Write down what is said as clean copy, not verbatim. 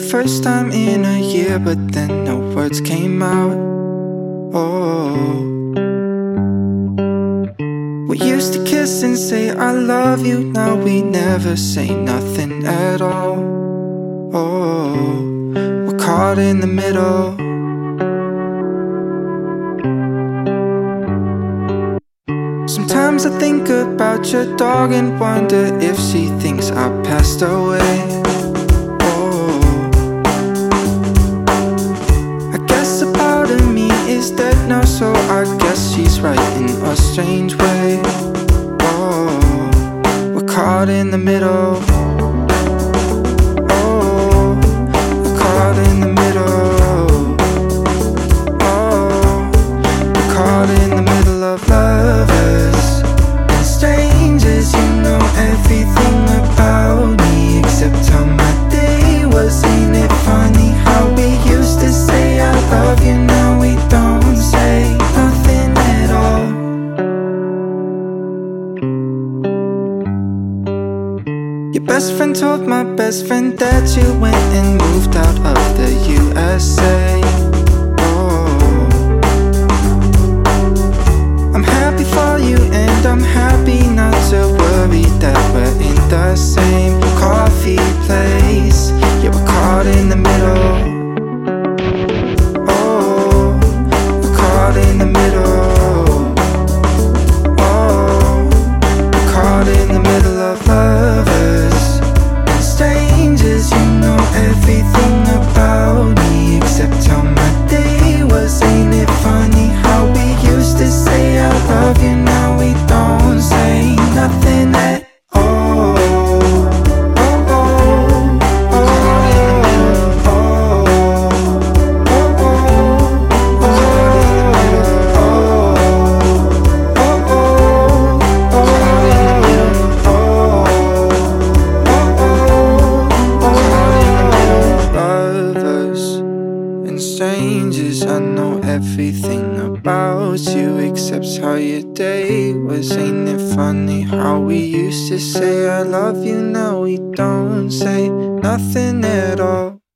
first time in a year, but then no words came out. Oh, we used to kiss and say I love you. Now we never say nothing at all. Oh, we're caught in the middle. Sometimes I think about your dog and wonder if she thinks I passed away. Oh, I guess a part of me is dead now, so I guess she's right in a strange way. Oh, we're caught in the middle. Oh, we're caught in the middle. Oh, we're caught in the middle of lovers and strangers. You know everything about me except how my day was. Ain't it funny how we used to say I love you, now we don't say nothing at all. Your best friend told my best friend that you went and moved out of the USA. Oh, I'm happy for you and I'm happy not to worry that we're in the same coffee place. Yeah, we're caught in the middle. Oh, we're caught in the middle. Oh, we're caught in the middle of lovers and strangers. You know everything about me except how my day was. Ain't it funny how we used to say I love you, now we don't say nothing at all. Oh, oh, oh, lovers and strangers. I know everything about you except how your day was. Ain't it funny how we used to say I love you, now we don't say nothing at all.